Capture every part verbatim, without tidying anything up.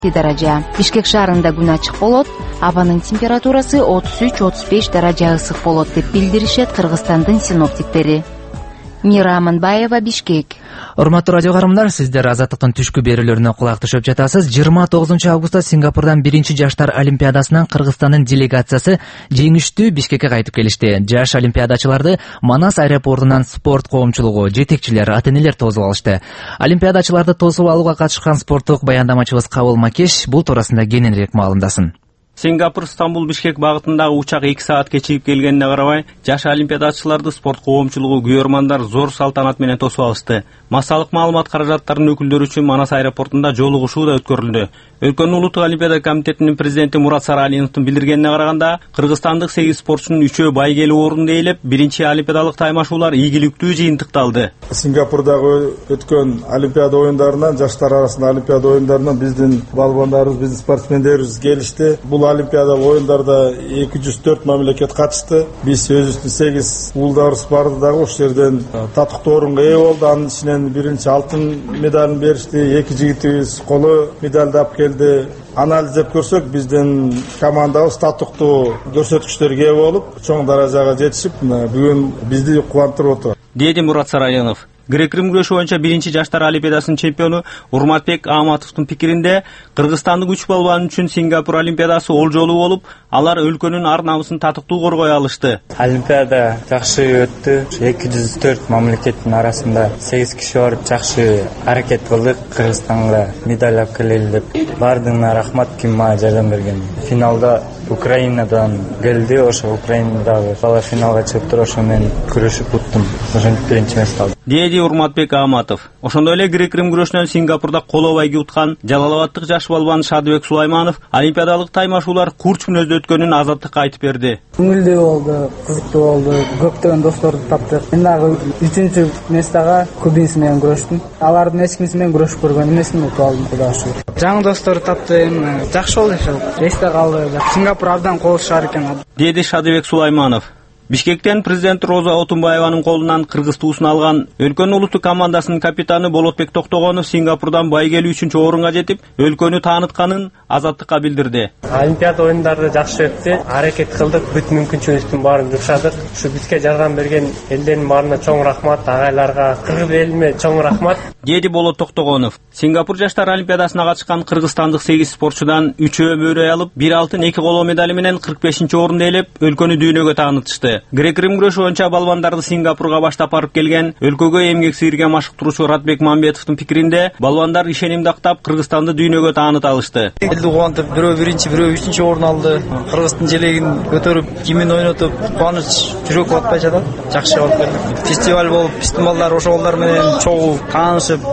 даража. Бишкек шаарында күн ачык болот. Абанын температурасы отуз үч отуз беш даража ысык болот деп билдиришет Кыргызстандын синоптиктери. Мира Аманбаева, Бишкек. Урматтуу радио карымдар, сиздер Азаттыктын түшкү берүүлөрүнө кулак түшүп жатасыз. жыйырма тогузунчу августта Сингапурдан биринчи жаштар олимпиадасынан Кыргызстандын делегациясы жеңиштүү Бишкекке кайтып келишти. Жаш олимпиадачыларды Манас аэропортунан спорт коомчулугу, жетекчилер, ата-энелер тосуп алышты. Олимпиадачыларды тосуп алууга катышкан спорттук баяндамачыбыз Кабыл Макеш бул туурасында кененирээк маалымдасын. Сингапур Стамбул Бишкек багытындагы учак эки саат кечигип келгенине карабай, жаш олимпиадачыларды спорт коомчулугу, күйөрмандар зор салтанат менен тосуп алышты. Массалык маалымат каражаттарынын өкүлдөрү үчүн Манас аэропортунда жолугушуу да өткөрүлдү. Өлкөнүн улуттук олимпиада комитетинин президенти Мурат Саралиновдун билдиргенине караганда, кыргызстандык сегиз спортчунун үчөө байгелүү орунду ээлеп, биринчи олимпиадалык таймашуулар ийгиликтүү жыйынтыкталды. Сингапурдагы өткөн олимпиада оюндарынан, жаштар арасында олимпиада оюндарынан биздин балбандарыбыз, биздин спортсмендерибиз келишти. Бул олимпиада оюндарда эки жүз төрт мамлекет катышты. Биз өзүбүздүн сегиз уулдарыбыз барды дагы ошол жерден татыктуу орунга ээ болду. Анын ичинен биринчи алтын медалын беришти, эки жигитибиз коло медалды алып келди. Анализдеп көрсөк, биздин командабыз татыктуу көрсөткүчтөргө ээ болуп, чоң даражага жетишип, бүгүн бизди кубандырып отур, деди Мурат Саралинов. Грек-Рим күрөшү боюнча биринчи жаштар олимпиадасынын чемпиону Урматбек Аматовдун пикиринде, Кыргызстандык үч балбан үчүн Сингапур олимпиадасы олжолуу болуп, алар өлкөнүн ар намысын татыктуу коргой алышты. Олимпиада жакшы өттү. эки жүз төрт мамлекеттин арасында сегиз киши барып жакшы аракет кылдык. Кыргызстанга медаль алып келели деп. Бардыгына рахмат, ким мага жардам берген. Финалда Украинадан келди, ошо Украинадагы бала финалга чыгып туруп, ошо мен күрөшүп уттум. Ошентип биринчи место алдым, деди Урматбек Аматов. Ошондой эле Грек-Рим күрөшүнөн Сингапурда коло байге уткан Жалалабадтык жаш балбан Шадыбек Сулайманов олимпиадалык таймашуулар курч мүнөздө өткөнүн азаттыкка айтып берди. Көңүлдүү болду, кызыктуу болду. Көптөгөн досторду таптык. Мен дагы үчүнчү местага кубинс менен күрөштүм. Алардын эч кимси менен күрөшүп көргөн эмесмин, утуп алдым, Кудайга шүгүр. Жаңы досторду таптым. Жакшы болду ошол. Эсте калды. Сингапур абдан кол шаар экен, деди Шадыбек Сулайманов. Бишкектен президент Роза Отунбаеванын колунан кыргыз туусун алган өлкөнүн улуттук командасынын капитаны Болотбек Токтогонов Сингапурдан байгелүү үчүнчү орунга жетип, өлкөнү таанытканын азаттыкка билдирди. Олимпиада оюндары жакшы өттү. Аракет кылдык, бүт мүмкүнчүлүктүн баарын жумшадык. Ушу бизге жардам берген элдердин баарына чоң рахмат, агайларга, кыргыз элиме чоң рахмат, деди Болот Токтогонов. Сингапур жаштар олимпиадасына катышкан кыргызстандык сегиз спортчудан үчөө мөөрөй алып, бир алтын, эки коло медали менен кырк бешинчи орунду ээлеп, өлкөнү дүйнөгө таанытышты. Грек-Рим күрөшү боюнча балбандарды Сингапурга баштап барып келген өлкөгө эмгек сийирген машыктыруучу Ратбек Мамбетовдун пикиринде, балбандар ишенимди актап Кыргызстанды дүйнөгө тааныта алышты. Элди кубантып, бирөө биринчи, бирөө үчүнчү орун алды. Кыргыздын желегин көтөрүп, кимин ойнотуп, кубаныч жүрөк батпай жатат. Жакшы болуп келди. Фестиваль болуп, биздин балдар ошол балдар менен чогуу таанышып,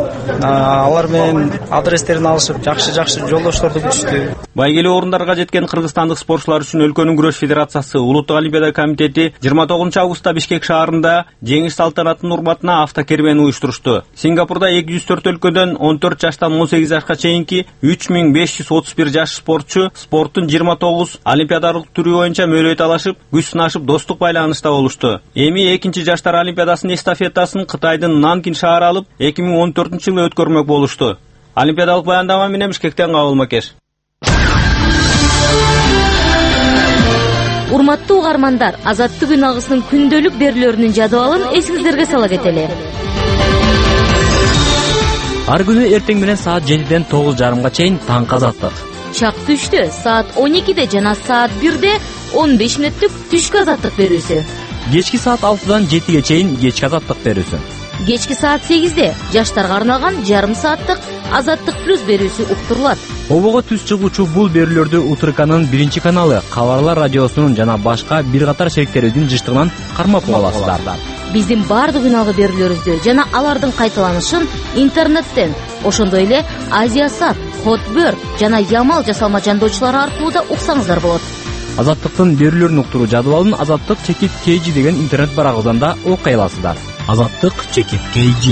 алар менен адрестерин алышып, жакшы-жакшы жолдошторду бүтүштү. Байгелүү орундарга жеткен кыргызстандык спортчулар үчүн өлкөнүн күрөш федерациясы, улуттук олимпиада комитети жыйырма тогузунчу августта Бишкек шаарында жеңиш салтанатынын урматына автокербен уюштурушту. Сингапурда эки жүз төрт өлкөдөн он төрт жаштан он сегиз жашка чейинки үч миң беш жүз отуз бир жаш спортчу спорттун жыйырма тогуз олимпиадалык түрү боюнча мөөлөй талашып, күч сынашып, достук байланышта болушту. Эми экинчи жаштар олимпиадасынын эстафетасын Кытайдын Нанкин шаары алып, эки миң он төртүнчү жылы өткөрмөк болушту. Олимпиадалык баяндама менен Бишкектен Кабыл Макеш. Урматтуу угармандар, Азаттык күн агысынын күндөлүк берүүлөрүнүн жадыбалын эсиңиздерге сала кетели. Ар күнү эртең менен саат жетиден тогуз жарымга чейин таңкы азаттык. Чак түштө саат он экиде жана саат бирде он беш мүнөттүк түшкү азаттык берүүсү. Кечки саат алтыдан жетиге чейин кечки азаттык берүүсү. Кечки саат сегизде жаштарга арналган жарым сааттык Азаттык плюс берүүсү уктурулат. Обого түз чыгуучу бул берүүлөрдү Утурканын биринчи каналы, Кабарлар радиосунун жана башка бир катар шериктерибиздин жыштыгынан кармап аласыздар. Биздин бардык үналгы берүүлөрүбүздү жана алардын кайталанышын интернеттен, ошондой эле Азиасат, Хотбер жана Ямал жасалма жандоочулары аркылуу да уксаңыздар болот. Азаттыктын берүүлөрүн уктуруу жадыбалын Азаттык чекит kg деген интернет барагыбыздан да окуй аласыздар. Азаттык чекит kg.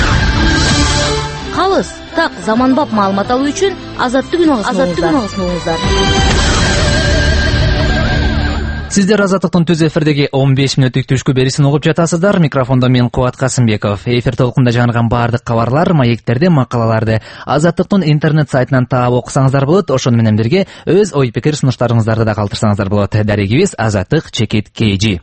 Калыс, так, заманбап маалымат алуу үчүн Азаттык күн агысын угуңуздар. Сиздер Азаттыктын түз эфирдеги он беш мүнөттүк түшкү берүүсүн угуп жатасыздар. Микрофондо мен Кубат Касымбеков. Эфир толкунда жаңырган баардык кабарлар, маектерди, макалаларды Азаттыктын интернет сайтынан таап окусаңыздар болот. Ошону менен бирге өз ой пикир сунуштарыңыздарды да калтырсаңыздар болот. Дарегибиз Азаттык чекит кей джи.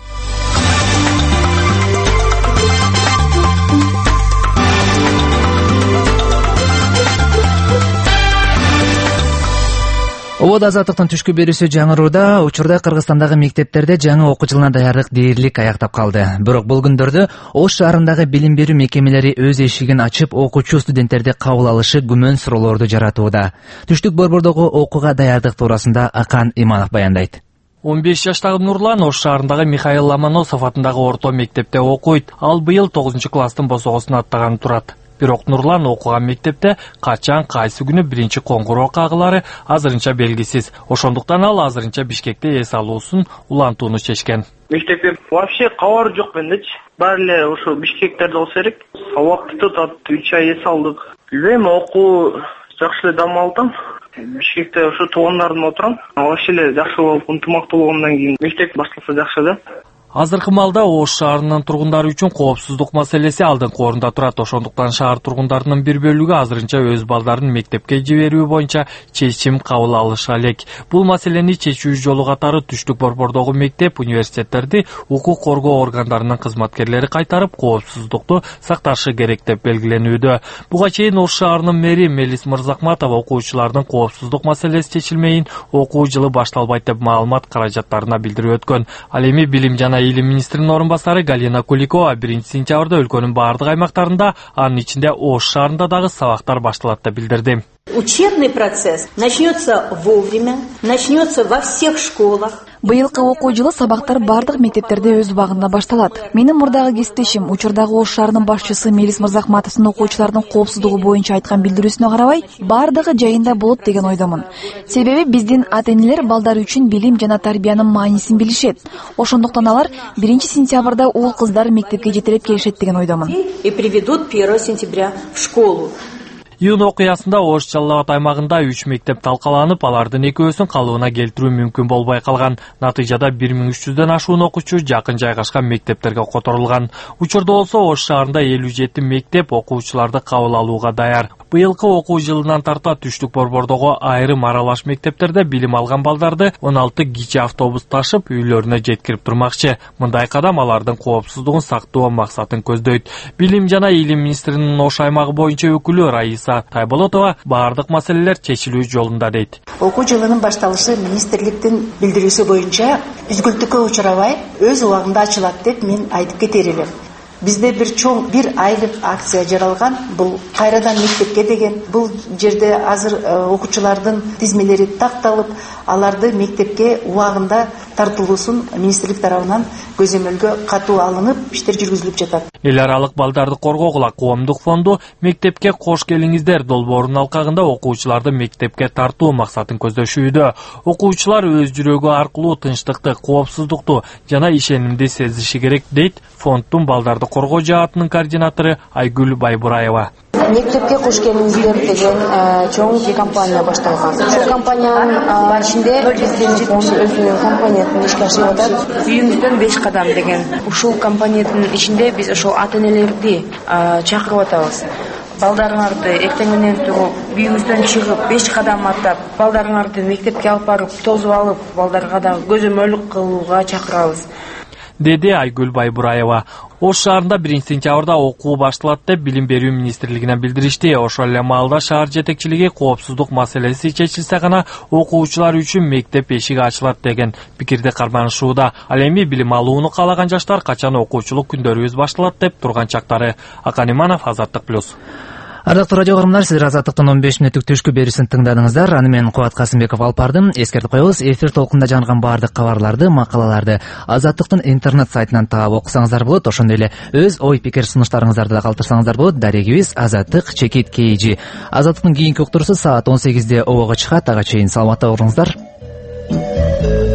Обод Азаттыктын түшкү берүүсү жаңырууда. Учурда Кыргызстандагы мектептерде жаңы окуу жылына даярдык дээрлик аяктап калды. Бирок бул күндөрдө Ош шаарындагы билим берүү мекемелери өз эшигин ачып, окуучу студенттерди кабыл алышы күмөн суроолорду жаратууда. Түштүк борбордогу окууга даярдык туурасында Акан Иманов баяндайт. он беш жаштагы Нурлан Ош шаарындагы Михаил Ломоносов атындагы орто мектепте окуйт. Ал быйыл тогузунчу класстын босогосуна аттаганы турат. Бирок Нурлан окуган мектепте качан, кайсы күнү биринчи коңгуроо кагылары азырынча белгисиз. Ошондуктан ал азырынча Бишкекте эс алуусун улантууну чечкен. Мектепке вообще кабар жок мендечи. Баары эле ошо Бишкектерде болсо керек. Сабакты тутат, үч ай эс алдык. Билбейм, окуу жакшы эле дам алдым. Бишкекте ошо туугандардын отурам. Вообще эле жакшы болуп, ынтымактуу болгондон кийин мектеп башталса жакшы да. Азыркы малда Ош шаарынын тургундары үчүн коопсуздук маселеси алдыңкы орунда турат. Ошондуктан шаар тургундарынын бир бөлүгү азырынча өз балдарын мектепке жиберүү боюнча чечим кабыл алышы элек. Бул маселени чечүү жолу катары түштүк борбордогу мектеп, университеттерди укук коргоо органдарынын кызматкерлери кайтарып, коопсуздукту сакташы керек деп белгиленүүдө. Буга чейин Ош шаарынын мэри Мелис Мырзахматова окуучулардын коопсуздук маселеси чечилмейин, окуу жылы башталбайт деп маалымат каражаттарына билдирип өткөн. Ал эми билим жана Илим министринин орун басары Галина Куликова биринчи сентябрда өлкөнүн баардык аймактарында, анын ичинде Ош шаарында дагы сабактар башталат деп билдирди. Учебный процесс начнется вовремя, начнется во всех школах. Быйылкы окуу жылы сабактар бардык мектептерде өз убагында башталат. Менин мурдагы кесиптешим, учурдагы Ош шаарынын башчысы Мелис Мырзахматовдун окуучулардын коопсуздугу боюнча айткан билдирүүсүнө карабай, бардыгы жайында болот деген ойдомун. Себеби биздин ата-энелер балдар үчүн билим жана тарбиянын маанисин билишет. Ошондуктан алар биринчи сентябрда уул кыздар мектепке жетелеп келишет деген ойдомун. И приведут первого сентября в школу. Июнь окуясында Ош Жалал Абад аймагында үч мектеп талкаланып, алардын экөөсүн калыбына келтирүү мүмкүн болбой калган. Натыйжада бир миң үч жүздөн ашуун окуучу жакын жайгашкан мектептерге которулган. Учурда болсо Ош шаарында элүү жети мектеп окуучуларды кабыл алууга даяр. Быйылкы окуу жылынан тарта түштүк борбордогу айрым аралаш мектептерде билим алган балдарды он алты кичи автобус ташып үйлөрүнө жеткирип турмакчы. Мындай кадам алардын коопсуздугун сактоо максатын көздөйт. Билим жана Илим министринин Ош аймагы боюнча өкүлү Раиса Тайболотова баардык маселелер чечилүү жолунда дейт. Окуу жылынын башталышы министрликтин билдирүүсү боюнча үзгүлтүккө учурабай өз убагында ачылат деп мен айтып кетер элем. Бизде бир чоң бир айлык акция жаралган. Бул кайрадан мектепке деген. Бул жерде азыр окуучулардын тизмелери такталып, аларды мектепке убагында тартылуусун министрлик тарабынан көзөмөлгө катуу алынып, иштер жүргүзүлүп жатат. Эл аралык балдарды коргоогула коомдук фонду мектепке кош келиңиздер долбоорунун алкагында окуучуларды мектепке тартуу максатын көздөшүүдө. Окуучулар өз жүрөгү аркылуу тынчтыкты, коопсуздукту жана ишенимди сезиши керек дейт фонддун балдарды коргоо жаатынын координатору Айгүл Байбураева. Мектепке кош келиңиздер деген чоң компания башталган. Ушул компаниянын ичинде биздин фонд өзүнүн компаниясын ишке ашырып атат. Үйүңүздөн беш кадам деген. Ушул компаниянын ичинде биз ошол ата-энелерди чакырып атабыз. Балдарыңарды эртең менен туруп, үйүңүздөн чыгып, беш кадам аттап, балдарыңарды мектепке алып барып, тозуп алып, балдарга да көзөмөл кылууга чакырабыз. Деди Айгүл Байбураева. Ош шаарында биринчи сентябрда окуу башталат деп билим берүү министрлигинен билдиришти. Ошол эле маалда шаар жетекчилиги коопсуздук маселеси чечилсе гана окуучулар үчүн мектеп эшиги ачылат деген пикирди карманышууда. Ал эми билим алууну каалаган жаштар качан окуучулук күндөрүбүз башталат деп турган чактары. Акан Иманов, Азаттык плюс. Ардактуу радио көрөрмандар, сиздер Азаттыктын он беш мүнөттүк түшкү берүүсүн тыңдадыңыздар. Аны мен Кубат Касымбеков алып бардым. Эскертип коебуз, эфир толкунда жаңырган баардык кабарларды, макалаларды Азаттыктын интернет сайтынан таап окусаңыздар болот. Ошондой эле өз ой пикир сунуштарыңыздарды да калтырсаңыздар болот. Дарегибиз Азаттык чекит кей джи. Азаттыктын кийинки уктуруусу саат он сегизде обого чыгат. Ага чейин саламатта болуңуздар.